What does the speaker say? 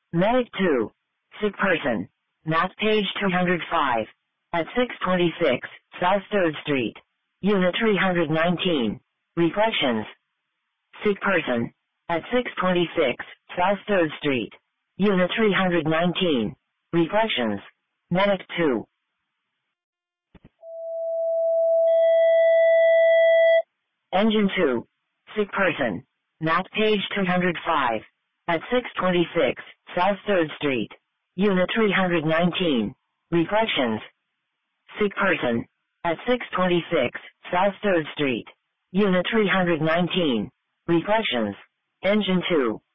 Medic 2. Sick person. Map page 205. At 626 South 3rd Street. Unit 319. Reflections. Sick person. At 626 South 3rd Street. Unit 319. Reflections. Medic 2. Engine 2. Sick person. Map page 205. At 626 South 3rd Street. Unit 319. Reflections. Sick person. At 626 South 3rd Street. Unit 319. Reflections. Engine 2.